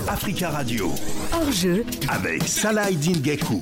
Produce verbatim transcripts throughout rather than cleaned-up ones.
Africa Radio. Hors-jeu avec Salah Eddine Gaikou.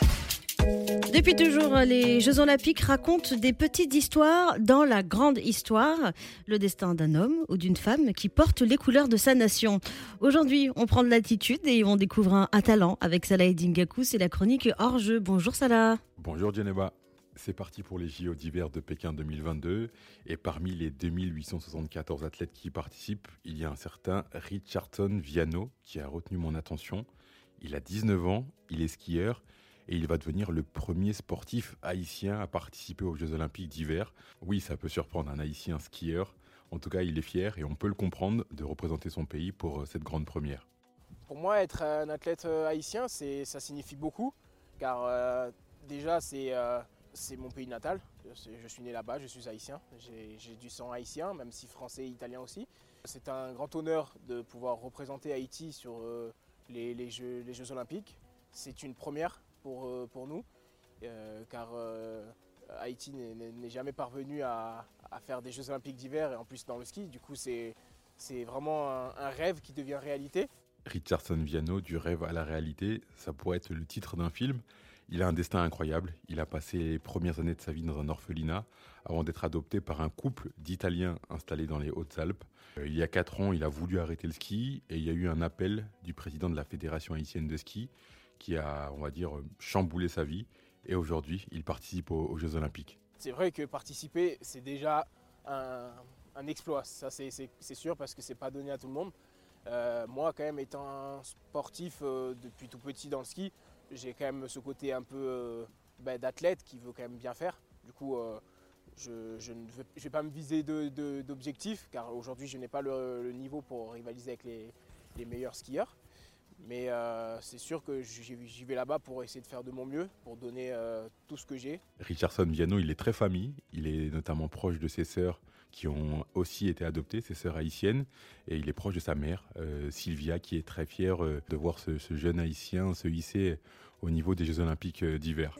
Depuis toujours, les Jeux Olympiques racontent des petites histoires dans la grande histoire. Le destin d'un homme ou d'une femme qui porte les couleurs de sa nation. Aujourd'hui, on prend de l'attitude et on découvre un, un talent avec Salah Eddine Gaikou. C'est la chronique Hors-jeu. Bonjour Salah. Bonjour Djeneba. C'est parti pour les J O d'hiver de Pékin deux mille vingt-deux. Et parmi les deux mille huit cent soixante-quatorze athlètes qui y participent, il y a un certain Richardson Viano qui a retenu mon attention. Il a dix-neuf ans, il est skieur. Et il va devenir le premier sportif haïtien à participer aux Jeux Olympiques d'hiver. Oui, ça peut surprendre un haïtien skieur. En tout cas, il est fier et on peut le comprendre de représenter son pays pour cette grande première. Pour moi, être un athlète haïtien, c'est, ça signifie beaucoup. Car euh, déjà, c'est, euh, c'est mon pays natal. Je suis né là-bas, je suis haïtien. J'ai, j'ai du sang haïtien, même si français et italien aussi. C'est un grand honneur de pouvoir représenter Haïti sur euh, les, les, Jeux, les Jeux Olympiques. C'est une première. Pour, pour nous, euh, car euh, Haïti n'est, n'est jamais parvenu à, à faire des Jeux Olympiques d'hiver et en plus dans le ski. Du coup, c'est, c'est vraiment un, un rêve qui devient réalité. Richardson Viano, du rêve à la réalité, ça pourrait être le titre d'un film. Il a un destin incroyable. Il a passé les premières années de sa vie dans un orphelinat avant d'être adopté par un couple d'Italiens installés dans les Hautes-Alpes. Euh, il y a quatre ans, il a voulu arrêter le ski et il y a eu un appel du président de la Fédération haïtienne de ski qui a, on va dire, chamboulé sa vie. Et aujourd'hui, il participe aux, aux Jeux Olympiques. C'est vrai que participer, c'est déjà un, un exploit. Ça, c'est, c'est, c'est sûr, parce que c'est pas donné à tout le monde. Euh, moi, quand même, étant un sportif euh, depuis tout petit dans le ski, j'ai quand même ce côté un peu euh, bah, d'athlète qui veut quand même bien faire. Du coup, euh, je, je ne veux, je vais pas me viser de, de, d'objectifs, car aujourd'hui, je n'ai pas le, le niveau pour rivaliser avec les, les meilleurs skieurs. Mais euh, c'est sûr que j'y vais là-bas pour essayer de faire de mon mieux, pour donner euh, tout ce que j'ai. Richardson Viano, il est très famille. Il est notamment proche de ses sœurs qui ont aussi été adoptées, ses sœurs haïtiennes. Et il est proche de sa mère, euh, Sylvia, qui est très fière euh, de voir ce, ce jeune haïtien se hisser au niveau des Jeux Olympiques euh, d'hiver.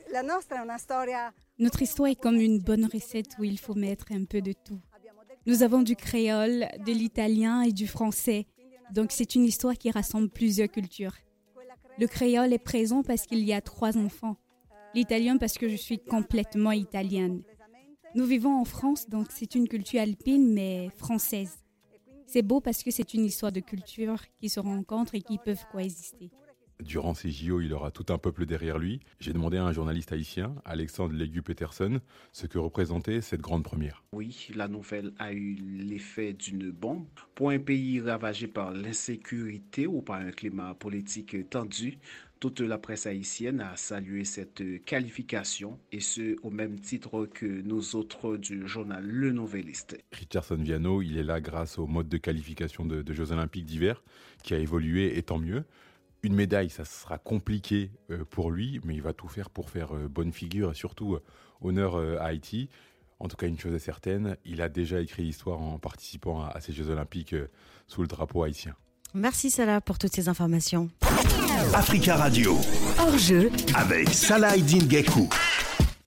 Notre histoire est comme une bonne recette où il faut mettre un peu de tout. Nous avons du créole, de l'italien et du français. Donc, c'est une histoire qui rassemble plusieurs cultures. Le créole est présent parce qu'il y a trois enfants. L'italien parce que je suis complètement italienne. Nous vivons en France, donc c'est une culture alpine, mais française. C'est beau parce que c'est une histoire de cultures qui se rencontrent et qui peuvent coexister. Durant ces J O, il aura tout un peuple derrière lui. J'ai demandé à un journaliste haïtien, Alexandre Légu-Peterson, ce que représentait cette grande première. Oui, la nouvelle a eu l'effet d'une bombe. Pour un pays ravagé par l'insécurité ou par un climat politique tendu, toute la presse haïtienne a salué cette qualification, et ce, au même titre que nous autres du journal Le Nouvelliste. Richardson Viano, il est là grâce au mode de qualification de, de Jeux Olympiques d'hiver, qui a évolué et tant mieux. Une médaille, ça sera compliqué pour lui, mais il va tout faire pour faire bonne figure et surtout honneur à Haïti. En tout cas, une chose est certaine, il a déjà écrit l'histoire en participant à ces Jeux Olympiques sous le drapeau haïtien. Merci Salah pour toutes ces informations. Africa Radio. Hors-jeu avec Salah Eddine Gaikou.